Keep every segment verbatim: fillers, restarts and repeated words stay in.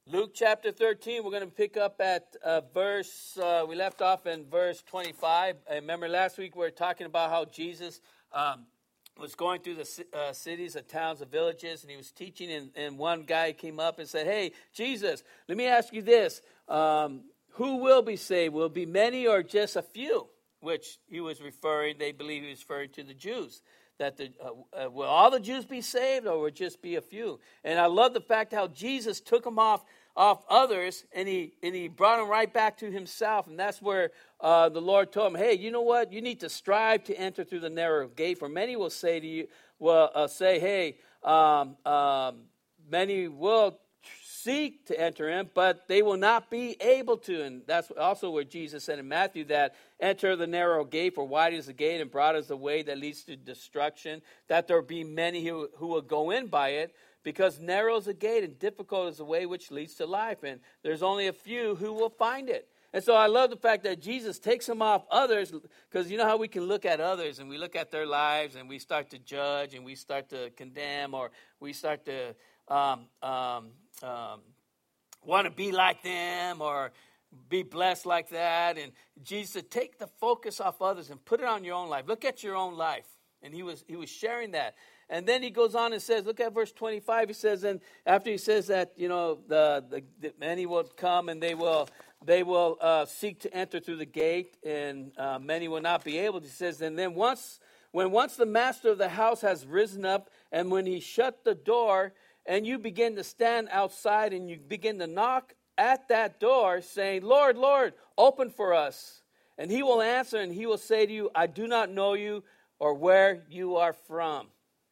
Luke chapter thirteen, we're going to pick up at uh, verse, uh, we left off in verse twenty-five. I remember last week we were talking about how Jesus um, was going through the uh, cities, the towns, the villages, and he was teaching, and, and one guy came up and said, hey, Jesus, let me ask you this. Um, who will be saved? Will it be many or just a few? Which he was referring, they believe he was referring to the Jews. That the uh, uh, will all the Jews be saved, or will it just be a few? And I love the fact how Jesus took them off off others, and he and he brought them right back to himself. And that's where uh, the Lord told him, "Hey, you know what? You need to strive to enter through the narrow gate. For many will say to you, will uh, say, hey, um, um, many will seek to enter in, but they will not be able to." And that's also where Jesus said in Matthew that enter the narrow gate, for wide is the gate and broad is the way that leads to destruction, that there be many who, who will go in by it, because narrow is the gate and difficult is the way which leads to life, and there's only a few who will find it. And so I love the fact that Jesus takes them off others, because you know how we can look at others and we look at their lives and we start to judge and we start to condemn, or we start to um, um, um, want to be like them or be blessed like that. And Jesus said, take the focus off others and put it on your own life. Look at your own life. And he was he was sharing that. And then he goes on and says, look at verse twenty-five. He says, and after he says that, you know, the, the, the many will come and they will they will uh, seek to enter through the gate, and uh, many will not be able. He says, and then once when once the master of the house has risen up, and when he shut the door, and you begin to stand outside and you begin to knock at that door, saying, Lord, Lord, open for us. And he will answer, and he will say to you, I do not know you or where you are from.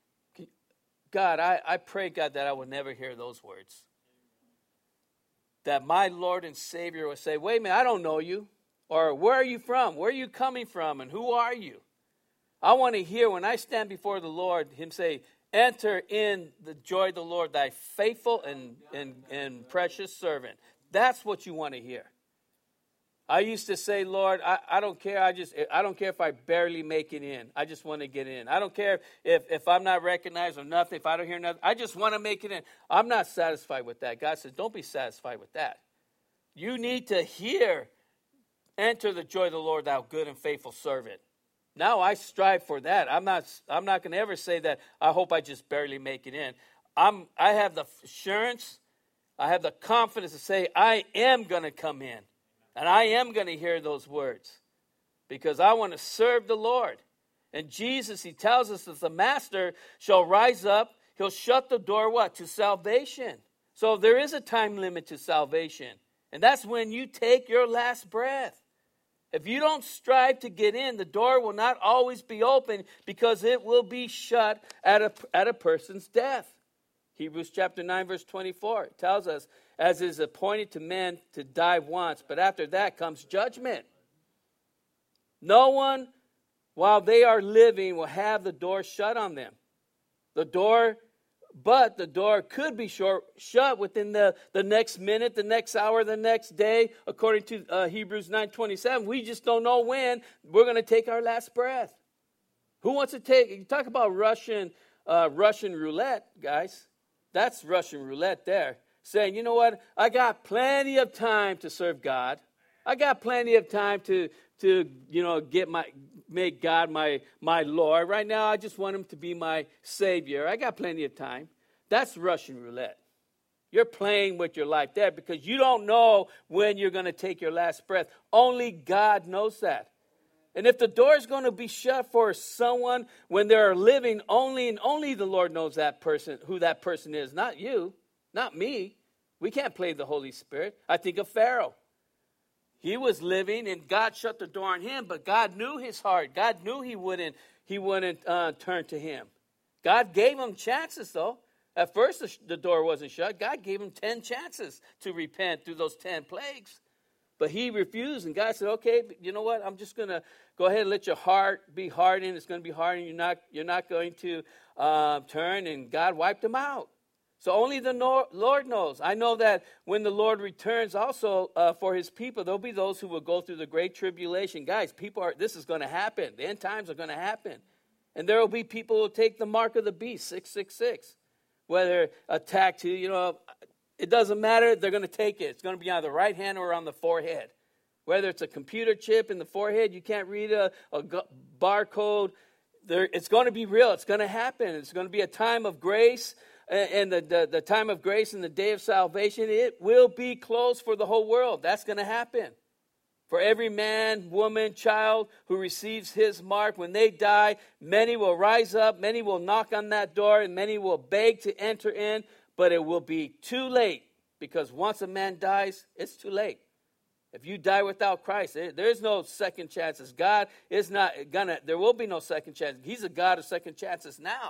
God, I, I pray, God, that I will never hear those words. That my Lord and Savior will say, wait a minute, I don't know you. Or where are you from? Where are you coming from? And who are you? I want to hear when I stand before the Lord, him say, enter in the joy of the Lord, thy faithful and, and, and precious servant. That's what you want to hear. I used to say, Lord, I, I don't care. I just I don't care if I barely make it in. I just want to get in. I don't care if, if I'm not recognized or nothing, if I don't hear nothing. I just want to make it in. I'm not satisfied with that. God says, don't be satisfied with that. You need to hear, enter the joy of the Lord, thou good and faithful servant. Now I strive for that. I'm not I'm not going to ever say that I hope I just barely make it in. I'm I have the assurance, I have the confidence to say I am going to come in. And I am going to hear those words because I want to serve the Lord. And Jesus, he tells us that the master shall rise up. He'll shut the door, what? To salvation. So there is a time limit to salvation. And that's when you take your last breath. If you don't strive to get in, the door will not always be open because it will be shut at a, at a person's death. Hebrews chapter nine, verse twenty-four tells us, as is appointed to men to die once, but after that comes judgment. No one, while they are living, will have the door shut on them. The door, but the door could be short, shut within the, the next minute, the next hour, the next day, according to uh, Hebrews nine twenty-seven. We just don't know when we're going to take our last breath. Who wants to take, you talk about Russian, uh, Russian roulette, guys. That's Russian roulette there. Saying, you know what? I got plenty of time to serve God. I got plenty of time to, to you know, get my make God my, my Lord. Right now, I just want him to be my Savior. I got plenty of time. That's Russian roulette. You're playing with your life there because you don't know when you're going to take your last breath. Only God knows that. And if the door is going to be shut for someone when they're living, only and only the Lord knows that person, who that person is, not you, not me. We can't play the Holy Spirit. I think of Pharaoh. He was living and God shut the door on him, but God knew his heart. God knew he wouldn't, he wouldn't uh, turn to him. God gave him chances though. At first the, the door wasn't shut. God gave him ten chances to repent through those ten plagues. But he refused, and God said, okay, you know what? I'm just going to go ahead and let your heart be hardened. It's going to be hardened. You're not, you're not going to uh, turn, and God wiped him out. So only the Lord knows. I know that when the Lord returns also uh, for his people, there'll be those who will go through the great tribulation. Guys, people are, this is going to happen. The end times are going to happen. And there will be people who will take the mark of the beast, six six six. Whether attacked to, you know, it doesn't matter. They're going to take it. It's going to be on the right hand or on the forehead. Whether it's a computer chip in the forehead, you can't read a, a barcode. There, it's going to be real. It's going to happen. It's going to be a time of grace. And the, the, the time of grace and the day of salvation, it will be closed for the whole world. That's going to happen. For every man, woman, child who receives his mark, when they die, many will rise up, many will knock on that door, and many will beg to enter in, but it will be too late, because once a man dies, it's too late. If you die without Christ, there, there's no second chances. God is not gonna, there will be no second chance. He's a God of second chances now.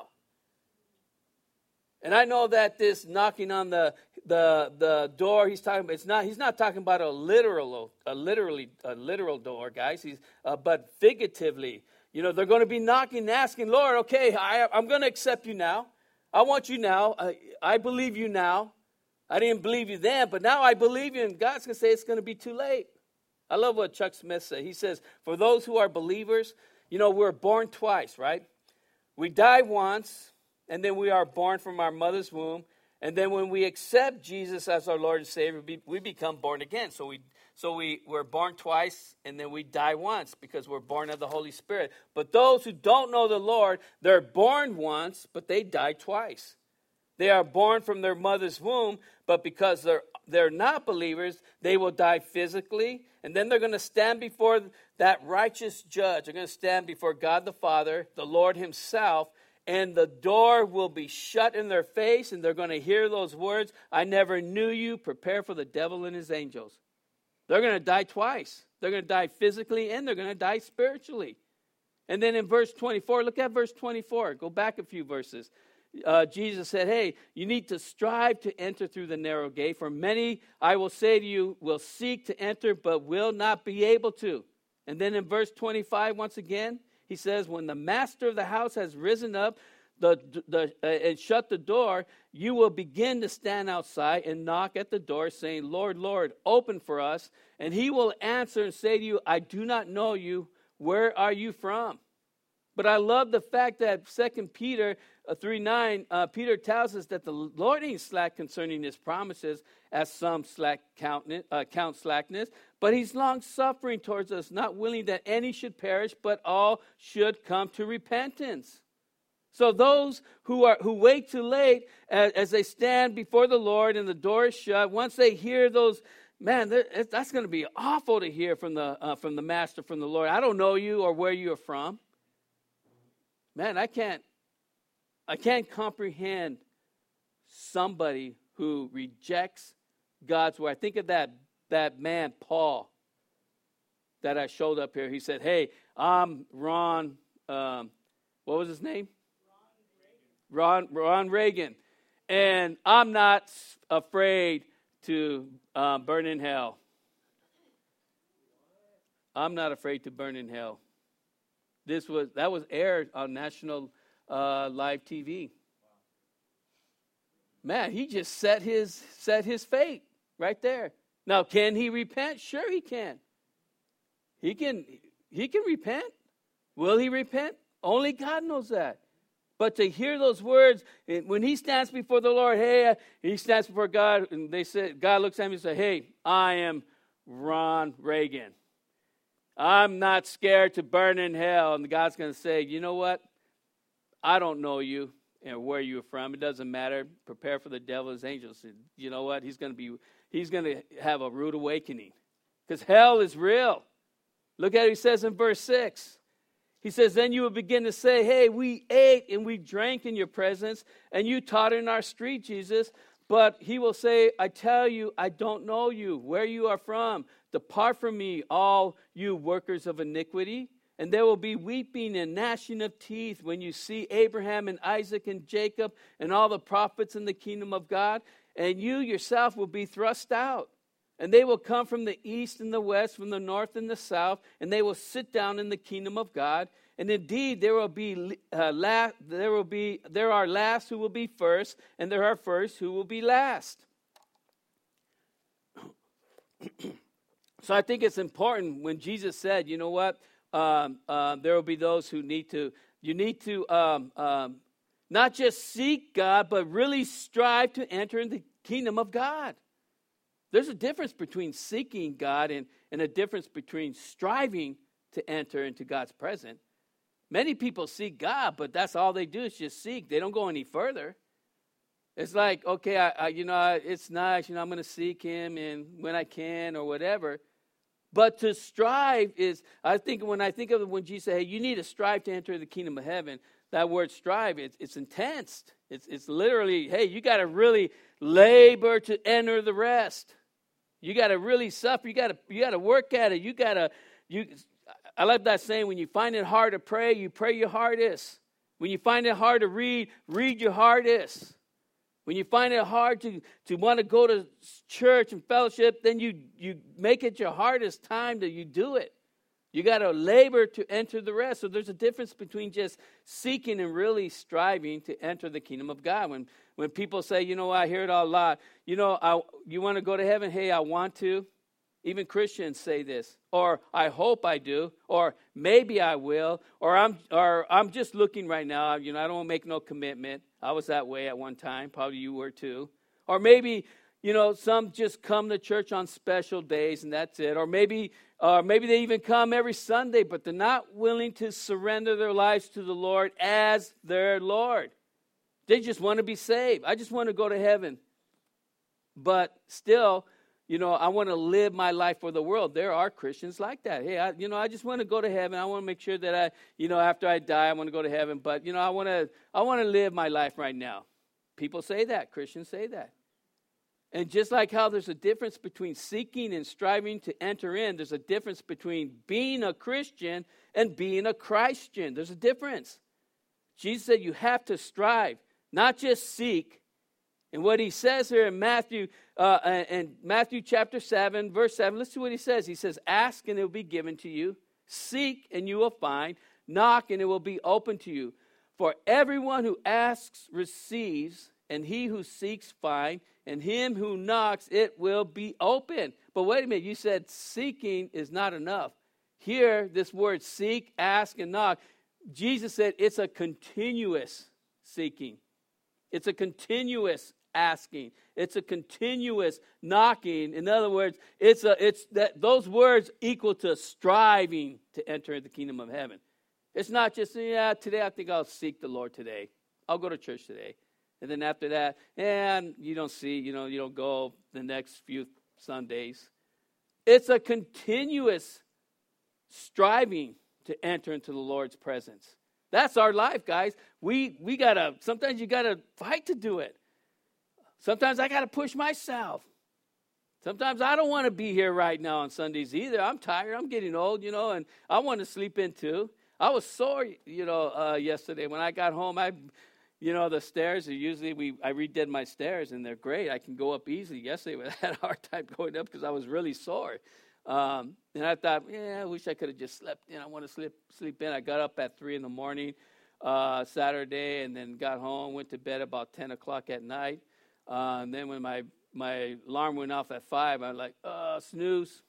And I know that this knocking on the the the door, he's talking about, it's not he's not talking about a literal a literally a literal door, guys. He's uh, but figuratively, you know, they're going to be knocking, asking, Lord, okay, I, I'm going to accept you now. I want you now. I, I believe you now. I didn't believe you then, but now I believe you. And God's going to say it's going to be too late. I love what Chuck Smith said. He says, for those who are believers, you know, we're born twice, right? We die once. And then we are born from our mother's womb. And then when we accept Jesus as our Lord and Savior, we become born again. So we so we, we're born twice, and then we die once because we're born of the Holy Spirit. But those who don't know the Lord, they're born once, but they die twice. They are born from their mother's womb, but because they're they're not believers, they will die physically. And then they're going to stand before that righteous judge. They're going to stand before God the Father, the Lord himself, and the door will be shut in their face, and they're going to hear those words, I never knew you, prepare for the devil and his angels. They're going to die twice. They're going to die physically, and they're going to die spiritually. And then in verse twenty-four, look at verse twenty-four. Go back a few verses. Uh, Jesus said, hey, you need to strive to enter through the narrow gate. For many, I will say to you, will seek to enter, but will not be able to. And then in verse twenty-five, once again, he says, when the master of the house has risen up the, the, uh, and shut the door, you will begin to stand outside and knock at the door, saying, Lord, Lord, open for us. And he will answer and say to you, I do not know you. Where are you from? But I love the fact that Second Peter three nine, uh, Peter tells us that the Lord ain't slack concerning his promises, as some slack count, uh, count slackness, but he's long-suffering towards us, not willing that any should perish, but all should come to repentance. So those who are who wait too late, as, as they stand before the Lord and the door is shut, once they hear those, man, that's going to be awful to hear from the uh, from the Master, from the Lord. I don't know you or where you are from. Man, I can't, I can't comprehend somebody who rejects God's word. I think of that, that man, Paul, that I showed up here. He said, hey, I'm Ron, um, what was his name? Ron Reagan. Ron, Ron Reagan. And I'm not afraid to um, burn in hell. I'm not afraid to burn in hell. This was that was aired on national uh, live T V. Man, he just set his set his fate right there. Now, can he repent? Sure, he can. He can he can repent. Will he repent? Only God knows that. But to hear those words, when he stands before the Lord, hey, he stands before God, and they said, God looks at him and says, hey, I am Ron Reagan. I'm not scared to burn in hell. And God's going to say, you know what? I don't know you and where you're from. It doesn't matter. Prepare for the devil's angels. You know what? He's going to be. He's going to have a rude awakening, because hell is real. Look at what he says in verse six. He says, then you will begin to say, hey, we ate and we drank in your presence, and you taught in our street, Jesus. But he will say, I tell you, I don't know you, where you are from. Depart from me, all you workers of iniquity. And there will be weeping and gnashing of teeth when you see Abraham and Isaac and Jacob and all the prophets in the kingdom of God. And you yourself will be thrust out. And they will come from the east and the west, from the north and the south, and they will sit down in the kingdom of God. And indeed, there will be uh, la- there will be there are last who will be first, and there are first who will be last. So I think it's important when Jesus said, you know what, um, uh, there will be those who need to. You need to um, um, not just seek God, but really strive to enter into kingdom of God. There's a difference between seeking God and, and a difference between striving to enter into God's presence. Many people seek God, but that's all they do is just seek. They don't go any further. It's like, okay, I, I, you know, it's nice, you know, I'm going to seek him and when I can or whatever. But to strive is, I think when I think of it, when Jesus said, hey, you need to strive to enter the kingdom of heaven, that word strive, it's, it's intense. It's, it's literally, hey, you got to really labor to enter the rest. You got to really suffer. You got to you got to work at it. You got to, you. I like that saying, when you find it hard to pray, you pray your hardest. When you find it hard to read, read your hardest. When you find it hard to, to want to go to church and fellowship, then you, you make it your hardest time that you do it. You got to labor to enter the rest. So there's a difference between just seeking and really striving to enter the kingdom of God. When when people say, you know, I hear it a lot, you know, I, you want to go to heaven? Hey, I want to. Even Christians say this, or I hope I do, or maybe I will, or I'm or I'm just looking right now. You know, I don't want to make no commitment. I was that way at one time. Probably you were too. Or maybe, you know, some just come to church on special days and that's it. Or maybe, or maybe they even come every Sunday, but they're not willing to surrender their lives to the Lord as their Lord. They just want to be saved. I just want to go to heaven. But still, you know, I want to live my life for the world. There are Christians like that. Hey, I, you know, I just want to go to heaven. I want to make sure that I, you know, after I die, I want to go to heaven. But, you know, I want to, I want to live my life right now. People say that. Christians say that. And just like how there's a difference between seeking and striving to enter in, there's a difference between being a Christian and being a Christian. There's a difference. Jesus said you have to strive, not just seek. And what he says here in Matthew, uh, in Matthew chapter seven, verse seven, listen to what he says. He says, ask and it will be given to you. Seek and you will find. Knock and it will be open to you. For everyone who asks receives, and he who seeks finds, and him who knocks it will be open. But wait a minute, you said seeking is not enough. Here, this word seek, ask, and knock, Jesus said it's a continuous seeking. It's a continuous asking. It's a continuous knocking. In other words, it's a it's that those words equal to striving to enter the kingdom of heaven. It's not just, yeah, today I think I'll seek the Lord today. I'll go to church today. And then after that, and you don't see, you know, you don't go the next few Sundays. It's a continuous striving to enter into the Lord's presence. That's our life, guys. We we gotta, sometimes you gotta fight to do it. Sometimes I gotta push myself. Sometimes I don't want to be here right now on Sundays either. I'm tired. I'm getting old, you know, and I want to sleep in too. I was sore, you know, uh, yesterday when I got home. I, you know, the stairs are usually we I redid my stairs and they're great. I can go up easily. Yesterday I had a hard time going up because I was really sore. Um, and I thought, yeah, I wish I could have just slept in. I want to sleep sleep in. I got up at three in the morning uh, Saturday, and then got home, went to bed about ten o'clock at night. Uh, and then when my my alarm went off at five, I was like, uh, snooze,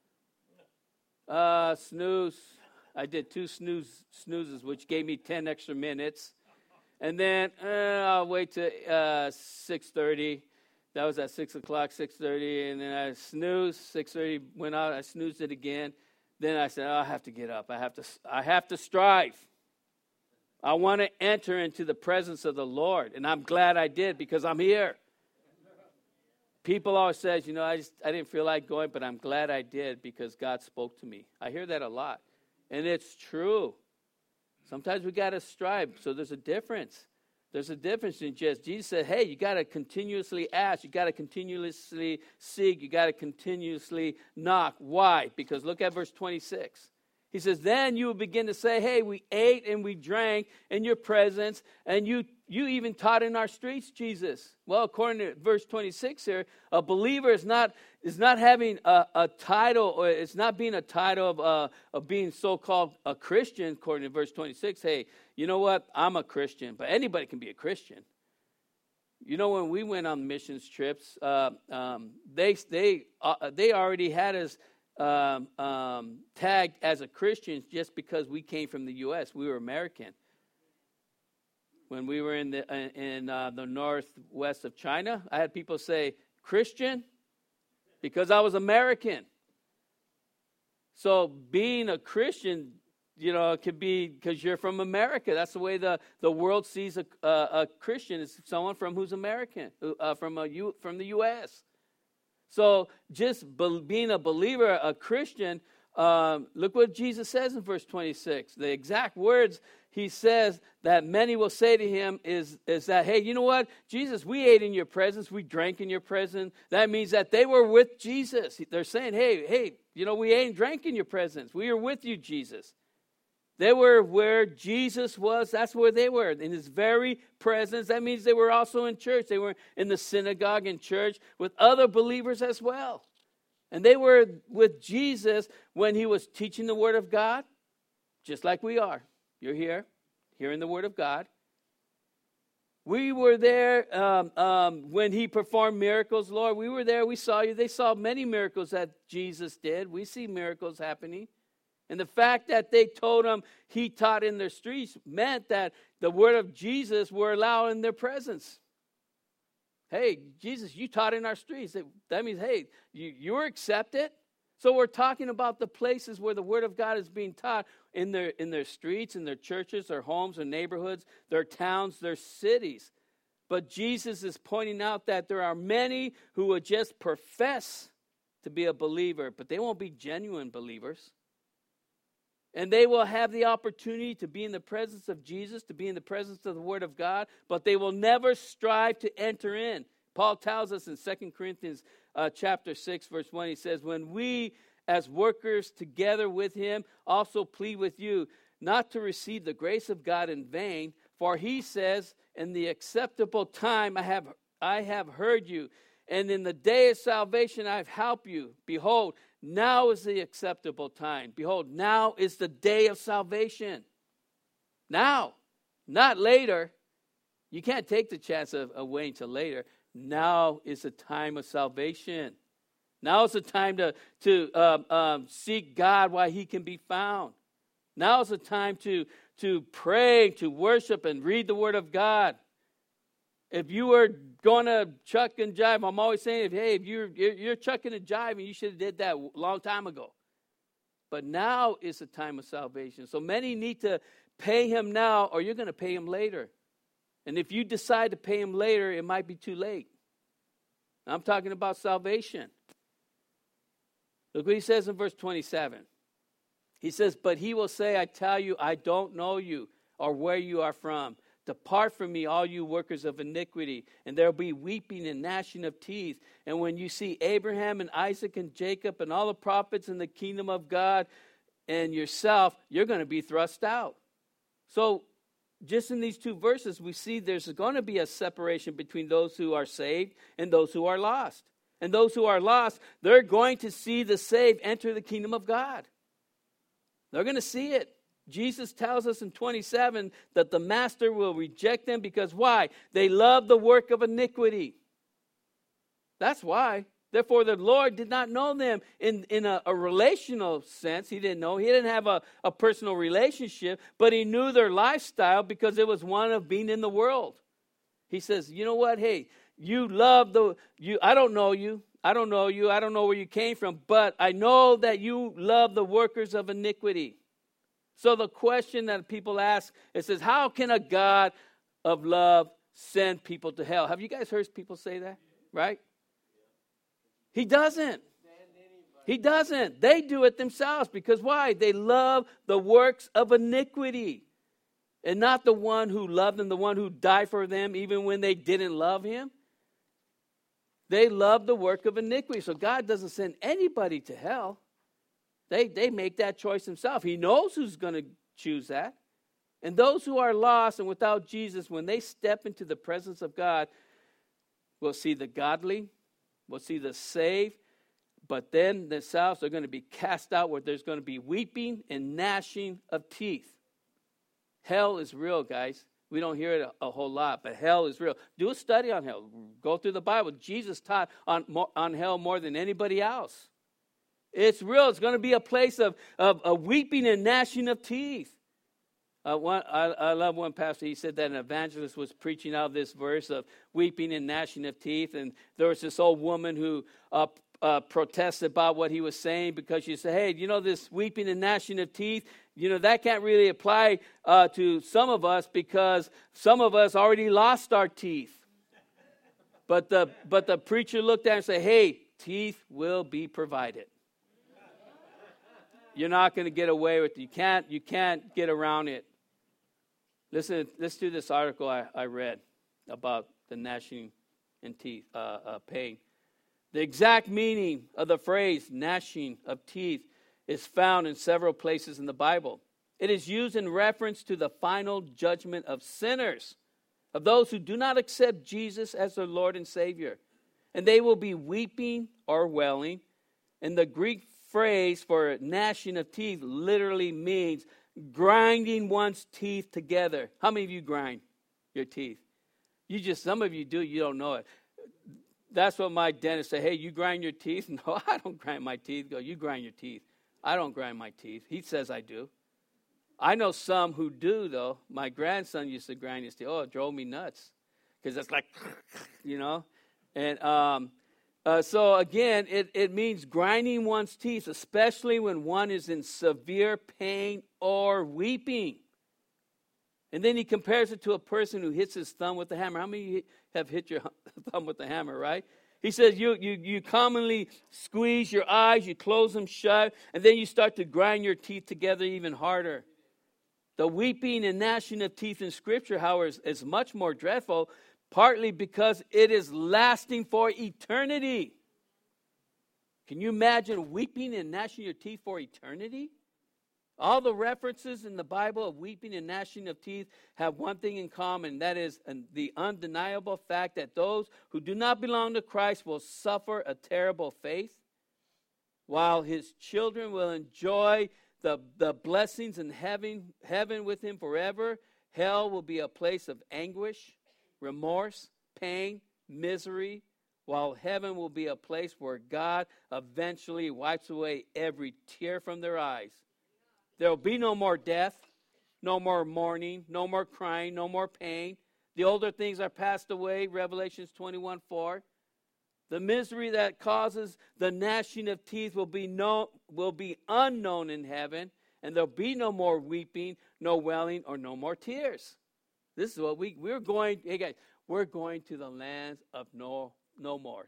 uh, snooze. I did two snooze snoozes, which gave me ten extra minutes. And then uh, I'll wait till uh, six thirty. That was at six o'clock, six thirty, and then I snoozed. six thirty went out. I snoozed it again. Then I said, oh, I have to get up. I have to. I have to strive. I want to enter into the presence of the Lord, and I'm glad I did because I'm here. People always say, you know, I just I didn't feel like going, but I'm glad I did because God spoke to me. I hear that a lot, and it's true. Sometimes we got to strive, so there's a difference. There's a difference in just, Jesus said, hey, you got to continuously ask. You got to continuously seek. You got to continuously knock. Why? Because look at verse twenty-six. He says, then you will begin to say, hey, we ate and we drank in your presence, and you you even taught in our streets, Jesus. Well, according to verse twenty-six here, a believer is not is not having a, a title, or it's not being a title of, uh, of being so-called a Christian, according to verse twenty-six. Hey, you know what? I'm a Christian, but anybody can be a Christian. You know, when we went on missions trips, uh, um, they they uh, they already had us um, um, tagged as a Christian just because we came from the U S We were American. when we were in the in uh, the northwest of China, I had people say Christian because I was American. So being a Christian, you know, it could be because you're from America. That's the way the, the world sees a, a, a Christian, is someone from who's American, uh, from a U, from the U S. So just be, being a believer, a Christian, um, look what Jesus says in verse twenty-six. The exact words he says that many will say to him is, is that, hey, you know what? Jesus, we ate in your presence. We drank in your presence. That means that they were with Jesus. They're saying, hey, hey, you know, we ate and drank in your presence. We were with you, Jesus. They were where Jesus was. That's where they were, in his very presence. That means they were also in church. They were in the synagogue and church with other believers as well. And they were with Jesus when he was teaching the Word of God, just like we are. You're here, hearing the Word of God. We were there um, um, when he performed miracles, Lord. We were there. We saw you. They saw many miracles that Jesus did. We see miracles happening. And the fact that they told him he taught in their streets meant that the word of Jesus were allowed in their presence. Hey, Jesus, you taught in our streets. That means, hey, you, you're accepted. So we're talking about the places where the word of God is being taught in their, in their streets, in their churches, their homes, their neighborhoods, their towns, their cities. But Jesus is pointing out that there are many who would just profess to be a believer, but they won't be genuine believers. And they will have the opportunity to be in the presence of Jesus, to be in the presence of the Word of God, but they will never strive to enter in. Paul tells us in Second Corinthians uh, chapter six, verse one, he says, when we as workers together with him also plead with you not to receive the grace of God in vain, for he says, in the acceptable time I have I have heard you, and in the day of salvation I have helped you. Behold, now is the acceptable time. Behold, now is the day of salvation. Now, not later. You can't take the chance of, of waiting till later. Now is the time of salvation. Now is the time to, to um, um, seek God while he can be found. Now is the time to, to pray, to worship, and read the Word of God. If you were going to chuck and jive, I'm always saying, hey, if you're, you're, you're chucking and jiving, you should have did that a long time ago. But now is the time of salvation. So many need to pay him now, or you're going to pay him later. And if you decide to pay him later, it might be too late. I'm talking about salvation. Look what he says in verse twenty-seven. He says, but he will say, I tell you, I don't know you or where you are from. Depart from me, all you workers of iniquity, and there will be weeping and gnashing of teeth. And when you see Abraham and Isaac and Jacob and all the prophets in the kingdom of God and yourself, you're going to be thrust out. So just in these two verses, we see there's going to be a separation between those who are saved and those who are lost. And those who are lost, they're going to see the saved enter the kingdom of God. They're going to see it. Jesus tells us in twenty-seven that the master will reject them because why? They love the work of iniquity. That's why. Therefore, the Lord did not know them in, in a, a relational sense. He didn't know. He didn't have a, a personal relationship, but he knew their lifestyle because it was one of being in the world. He says, you know what? Hey, you love the, you. I don't know you. I don't know you. I don't know where you came from, but I know that you love the workers of iniquity. So the question that people ask, it says, how can a God of love send people to hell? Have you guys heard people say that? Right? He doesn't. He doesn't. They do it themselves because why? They love the works of iniquity and not the one who loved them, the one who died for them even when they didn't love him. They love the work of iniquity. So God doesn't send anybody to hell. They, they make that choice themselves. He knows who's going to choose that. And those who are lost and without Jesus, when they step into the presence of God, will see the godly, will see the saved, but then themselves are going to be cast out where there's going to be weeping and gnashing of teeth. Hell is real, guys. We don't hear it a, a whole lot, but hell is real. Do a study on hell. Go through the Bible. Jesus taught on, on hell more than anybody else. It's real. It's going to be a place of, of, of weeping and gnashing of teeth. Uh, one, I, I love one pastor. He said that an evangelist was preaching out this verse of weeping and gnashing of teeth. And there was this old woman who uh, uh, protested about what he was saying because she said, hey, you know, this weeping and gnashing of teeth, you know, that can't really apply uh, to some of us because some of us already lost our teeth. But the, but the preacher looked at her and said, hey, teeth will be provided. You're not going to get away with it. You can't, you can't get around it. Listen, let's do this article I, I read about the gnashing and teeth, uh, uh, pain. The exact meaning of the phrase gnashing of teeth is found in several places in the Bible. It is used in reference to the final judgment of sinners, of those who do not accept Jesus as their Lord and Savior. And they will be weeping or wailing. And the Greek phrase for gnashing of teeth literally means grinding one's teeth together. How many of you grind your teeth? You just, some of you do, you don't know it. That's what my dentist said. Hey, you grind your teeth? No, I don't grind my teeth. Go, you grind your teeth. I don't grind my teeth. He says I do. I know some who do, though. My grandson used to grind his teeth. Oh, it drove me nuts. Because it's like, you know. And um, uh, so, again, it, it means grinding one's teeth, especially when one is in severe pain or weeping. And then he compares it to a person who hits his thumb with a hammer. How many of you have hit your thumb with a hammer, right? He says you, you, you commonly squeeze your eyes, you close them shut, and then you start to grind your teeth together even harder. The weeping and gnashing of teeth in Scripture, however, is, is much more dreadful, partly because it is lasting for eternity. Can you imagine weeping and gnashing your teeth for eternity? All the references in the Bible of weeping and gnashing of teeth have one thing in common, that is the undeniable fact that those who do not belong to Christ will suffer a terrible fate, while his children will enjoy the, the blessings in heaven, heaven with him forever. Hell will be a place of anguish, remorse, pain, misery, while heaven will be a place where God eventually wipes away every tear from their eyes. There will be no more death, no more mourning, no more crying, no more pain. The older things are passed away, Revelations twenty-one four. The misery that causes the gnashing of teeth will be no, will be unknown in heaven, and there'll be no more weeping, no wailing, or no more tears. This is what we, we're going, hey guys, we're going to the lands of no, no mores.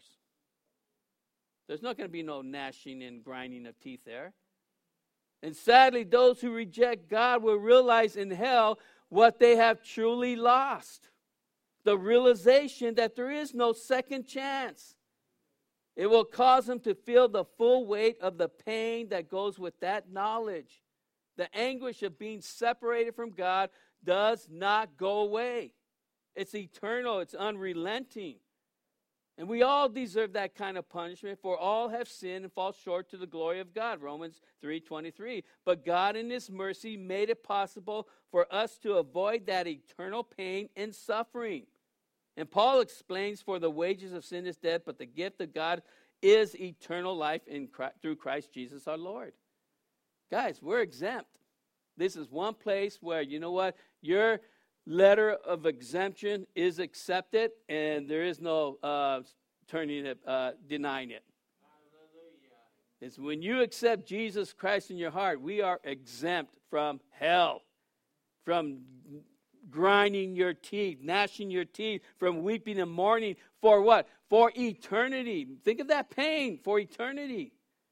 There's not going to be no gnashing and grinding of teeth there. And sadly, those who reject God will realize in hell what they have truly lost. The realization that there is no second chance. It will cause them to feel the full weight of the pain that goes with that knowledge. The anguish of being separated from God does not go away. It's eternal. It's unrelenting. And we all deserve that kind of punishment, for all have sinned and fall short to the glory of God, Romans three twenty-three. But God in his mercy made it possible for us to avoid that eternal pain and suffering. And Paul explains, for the wages of sin is death, but the gift of God is eternal life in Christ, through Christ Jesus our Lord. Guys, we're exempt. This is one place where, you know what, your letter of exemption is accepted, and there is no uh, turning it, uh, denying it. Hallelujah. It's when you accept Jesus Christ in your heart, we are exempt from hell, from grinding your teeth, gnashing your teeth, from weeping and mourning for what? For eternity. Think of that pain for eternity.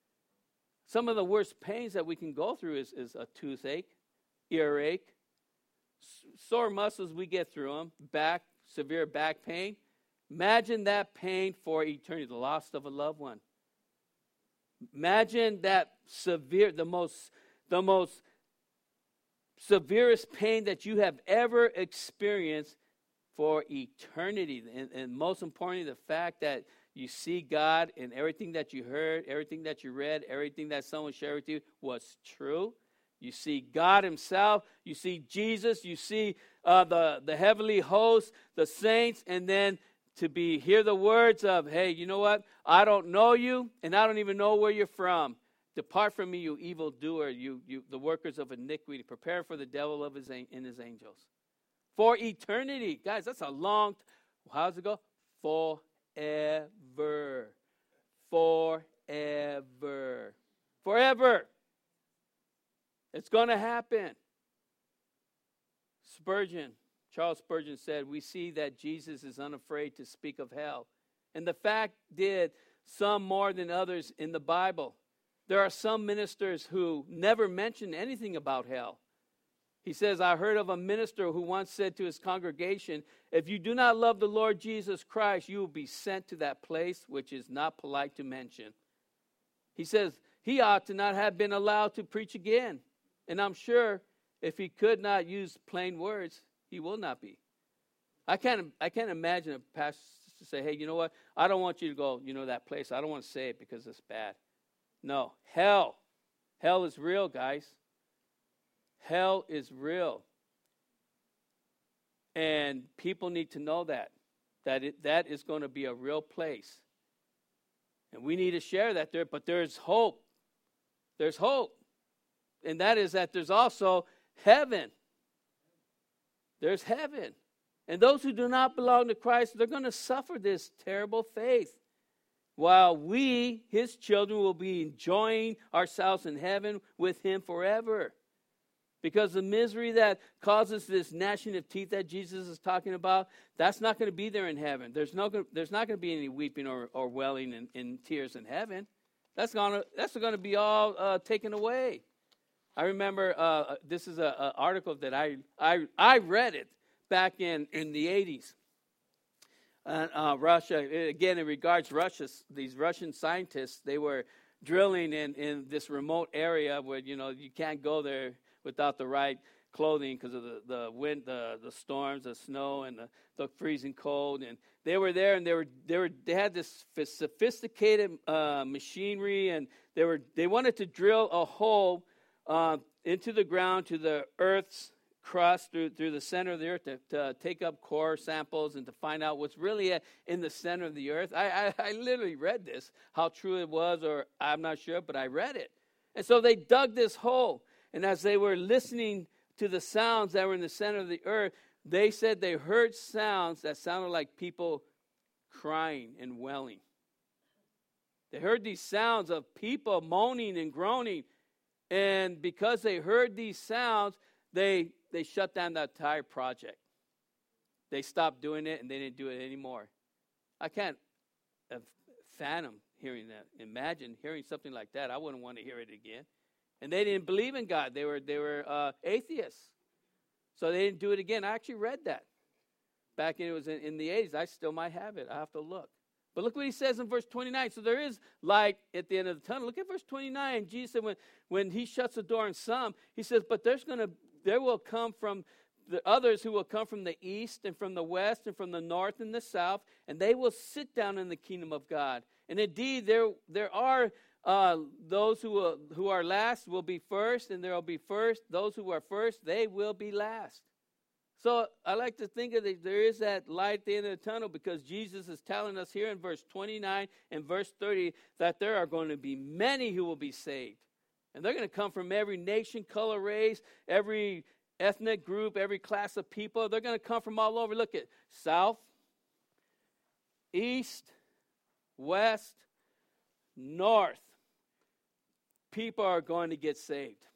Some of the worst pains that we can go through is, is a toothache, earache, sore muscles, we get through them, back, severe back pain. Imagine that pain for eternity, the loss of a loved one. Imagine that severe, the most, the most severest pain that you have ever experienced for eternity. And, and most importantly, the fact that you see God and everything that you heard, everything that you read, everything that someone shared with you was true. You see God himself, you see Jesus, you see uh, the, the heavenly host, the saints, and then to be hear the words of, hey, you know what? I don't know you, and I don't even know where you're from. Depart from me, you evildoer, you, you the workers of iniquity. Prepare for the devil of his and his angels. For eternity. Guys, that's a long, how does it go? Forever. Forever. Forever. It's going to happen. Spurgeon, Charles Spurgeon said, we see that Jesus is unafraid to speak of hell. And the fact did some more than others in the Bible. There are some ministers who never mention anything about hell. He says, I heard of a minister who once said to his congregation, if you do not love the Lord Jesus Christ, you will be sent to that place which is not polite to mention. He says, he ought to not have been allowed to preach again. And I'm sure if he could not use plain words, he will not be. I can't, I can't imagine a pastor to say, hey, you know what? I don't want you to go, you know, that place. I don't want to say it because it's bad. No, hell. Hell is real, guys. Hell is real. And people need to know that. That it, that is going to be a real place. And we need to share that there. But there's hope. There's hope. And that is that there's also heaven. There's heaven. And those who do not belong to Christ, they're going to suffer this terrible fate. While we, his children, will be enjoying ourselves in heaven with him forever. Because the misery that causes this gnashing of teeth that Jesus is talking about, that's not going to be there in heaven. There's no, there's not going to be any weeping or, or wailing in, in tears in heaven. That's going to, that's going to be all uh, taken away. I remember uh, this is an article that I, I I read it back in, in the eighties. Uh, uh, Russia, again, in regards to Russia, these Russian scientists, they were drilling in, in this remote area where, you know, you can't go there without the right clothing because of the, the wind, the, the storms, the snow, and the, the freezing cold. And they were there, and they were they were they had this sophisticated uh, machinery, and they were they wanted to drill a hole uh, into the ground to the Earth's crust through through the center of the earth to, to take up core samples and to find out what's really in the center of the earth. I, I, I literally read this, how true it was, or I'm not sure, but I read it. And so they dug this hole, and as they were listening to the sounds that were in the center of the earth, they said they heard sounds that sounded like people crying and wailing. They heard these sounds of people moaning and groaning, and because they heard these sounds, they They shut down that entire project. They stopped doing it, and they didn't do it anymore. I can't uh, fathom hearing that. Imagine hearing something like that. I wouldn't want to hear it again. And they didn't believe in God. They were they were uh, atheists. So they didn't do it again. I actually read that. Back in, it was in, in the eighties. I still might have it. I have to look. But look what he says in verse twenty-nine. So there is light at the end of the tunnel. Look at verse twenty-nine. Jesus said when, when he shuts the door on some, he says, but there's going to There will come from the others who will come from the east and from the west and from the north and the south, and they will sit down in the kingdom of God. And indeed, there there are uh, those who will, who are last will be first, and there will be first. Those who are first, they will be last. So I like to think of it, there is that light at the end of the tunnel, because Jesus is telling us here in verse twenty-nine and verse thirty that there are going to be many who will be saved. And they're going to come from every nation, color, race, every ethnic group, every class of people. They're going to come from all over. Look at south, east, west, north. People are going to get saved.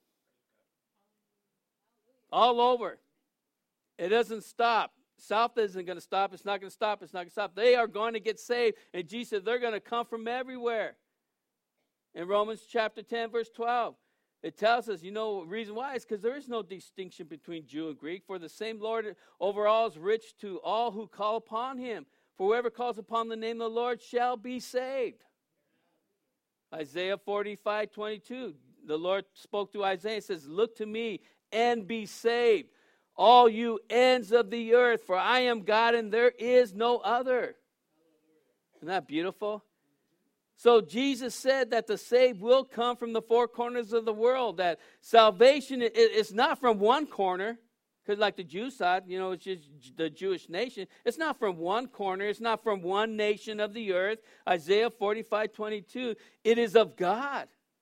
All over. It doesn't stop. South isn't going to stop. It's not going to stop. It's not going to stop. They are going to get saved. And Jesus said they're going to come from everywhere. In Romans chapter ten, verse twelve, it tells us, you know, the reason why is because there is no distinction between Jew and Greek. For the same Lord over all is rich to all who call upon him. For whoever calls upon the name of the Lord shall be saved. Isaiah forty-five, twenty-two, the Lord spoke to Isaiah and says, look to me and be saved, all you ends of the earth, for I am God and there is no other. Isn't that beautiful? So Jesus said that the saved will come from the four corners of the world, that salvation is not from one corner, because like the Jew side, you know, it's just the Jewish nation. It's not from one corner. It's not from one nation of the earth. Isaiah forty-five, twenty-two, it is of God.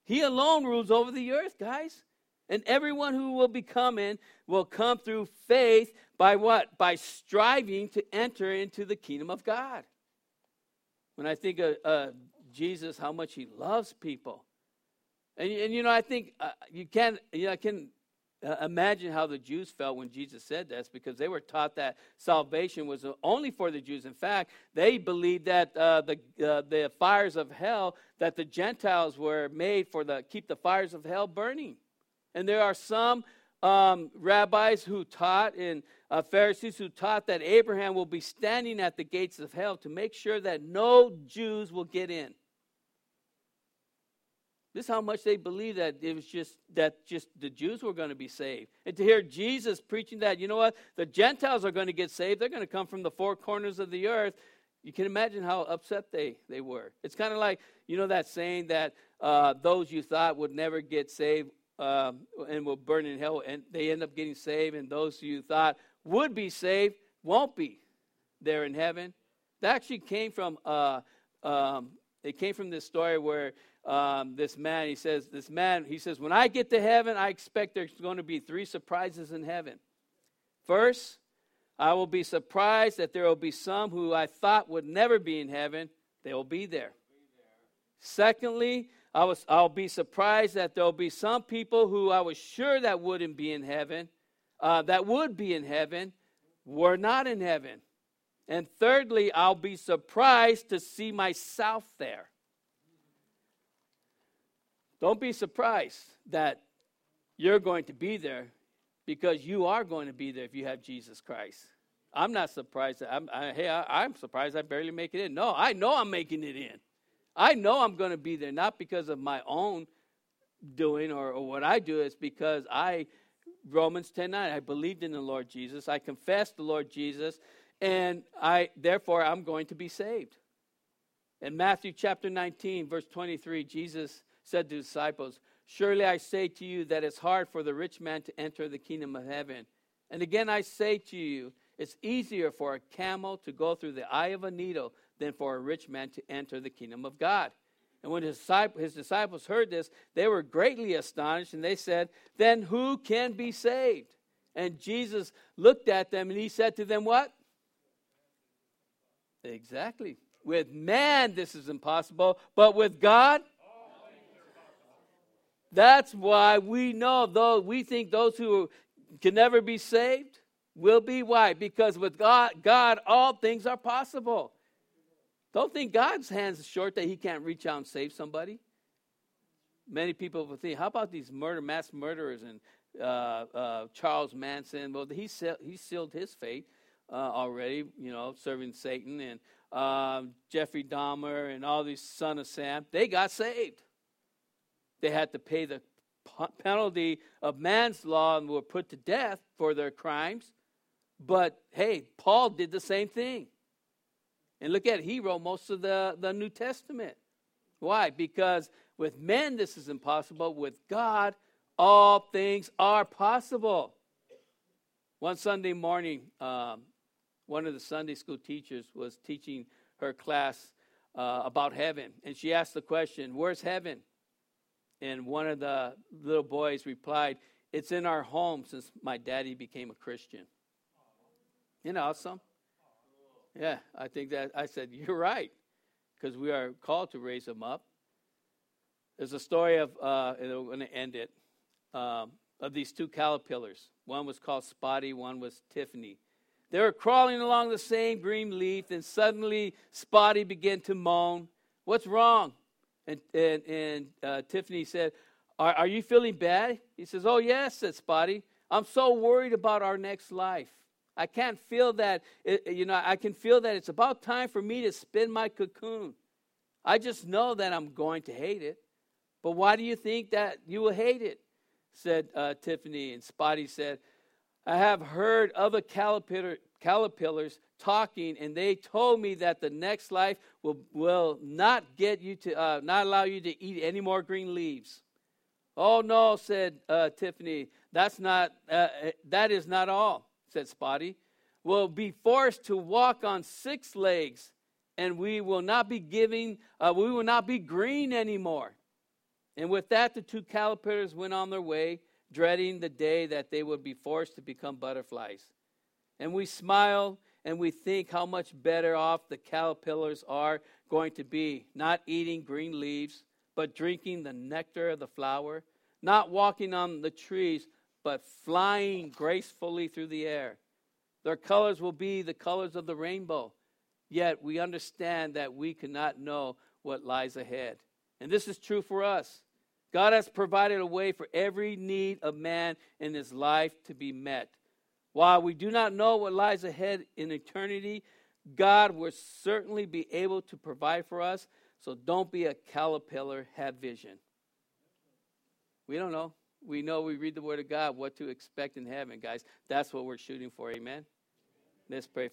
He alone rules over the earth, guys. And everyone who will be coming will come through faith by what? By striving to enter into the kingdom of God. When I think of uh, Jesus, how much he loves people. And, and you know, I think uh, you can, you know, I can uh, imagine how the Jews felt when Jesus said this, because they were taught that salvation was only for the Jews. In fact, they believed that uh, the uh, the fires of hell, that the Gentiles were made for the keep the fires of hell burning. And there are some um, rabbis who taught, and uh, Pharisees who taught that Abraham will be standing at the gates of hell to make sure that no Jews will get in. This is how much they believed that it was just that just the Jews were going to be saved. And to hear Jesus preaching that, you know what, the Gentiles are going to get saved. They're going to come from the four corners of the earth. You can imagine how upset they, they were. It's kind of like, you know, that saying that uh, those you thought would never get saved um, and will burn in hell, and they end up getting saved, and those you thought would be saved won't be there in heaven. That actually came from uh, um, it came from this story where Um, this man, he says, this man, he says, when I get to heaven, I expect there's going to be three surprises in heaven. First, I will be surprised that there will be some who I thought would never be in heaven. They will be there. Secondly, I was, I'll be surprised that there will be some people who I was sure that wouldn't be in heaven, uh, that would be in heaven, were not in heaven. And thirdly, I'll be surprised to see myself there. Don't be surprised that you're going to be there, because you are going to be there if you have Jesus Christ. I'm not surprised. That I'm, I, hey, I, I'm surprised I barely make it in. No, I know I'm making it in. I know I'm going to be there, not because of my own doing or, or what I do. It's because I, Romans ten nine, I believed in the Lord Jesus. I confessed the Lord Jesus, and I therefore I'm going to be saved. In Matthew chapter nineteen, verse twenty-three, Jesus said to the disciples, surely I say to you that it's hard for the rich man to enter the kingdom of heaven. And again I say to you, it's easier for a camel to go through the eye of a needle than for a rich man to enter the kingdom of God. And when his disciples heard this, they were greatly astonished, and they said, then who can be saved? And Jesus looked at them, and he said to them, what? Exactly. With man this is impossible, but with God, that's why we know, though we think those who can never be saved will be. Why? Because with God, God, all things are possible. Don't think God's hands are short that he can't reach out and save somebody. Many people will think, how about these murder, mass murderers and uh, uh, Charles Manson? Well, he, he sealed his fate uh, already, you know, serving Satan. And uh, Jeffrey Dahmer and all these Son of Sam, they got saved. They had to pay the penalty of manslaughter and were put to death for their crimes. But, hey, Paul did the same thing. And look at it, he wrote most of the, the New Testament. Why? Because with men this is impossible. With God, all things are possible. One Sunday morning, um, one of the Sunday school teachers was teaching her class uh, about heaven. And she asked the question, where's heaven? And one of the little boys replied, it's in our home since my daddy became a Christian. Isn't that awesome? Yeah, I think that, I said, you're right, because we are called to raise them up. There's a story of, uh, and I'm going to end it, um, of these two caterpillars. One was called Spotty, one was Tiffany. They were crawling along the same green leaf, and suddenly Spotty began to moan. What's wrong? And and, and uh, Tiffany said, are, are you feeling bad? He says, oh, yes, said Spotty. I'm so worried about our next life. I can't feel that, it, you know, I can feel that it's about time for me to spin my cocoon. I just know that I'm going to hate it. But why do you think that you will hate it? Said uh, Tiffany. And Spotty said, I have heard other caterpillar, caterpillars talking, and they told me that the next life will will not get you to uh, not allow you to eat any more green leaves. Oh no, said uh, Tiffany. That's not uh, that is not all, said Spotty. We'll be forced to walk on six legs, and we will not be giving. Uh, we will not be green anymore. And with that, the two caterpillars went on their way, dreading the day that they would be forced to become butterflies. And we smile and we think how much better off the caterpillars are going to be, not eating green leaves, but drinking the nectar of the flower, not walking on the trees, but flying gracefully through the air. Their colors will be the colors of the rainbow, yet we understand that we cannot know what lies ahead. And this is true for us. God has provided a way for every need of man in his life to be met. While we do not know what lies ahead in eternity, God will certainly be able to provide for us. So don't be a caterpillar, have vision. We don't know. We know we read the Word of God, what to expect in heaven, guys. That's what we're shooting for, amen? Let's pray.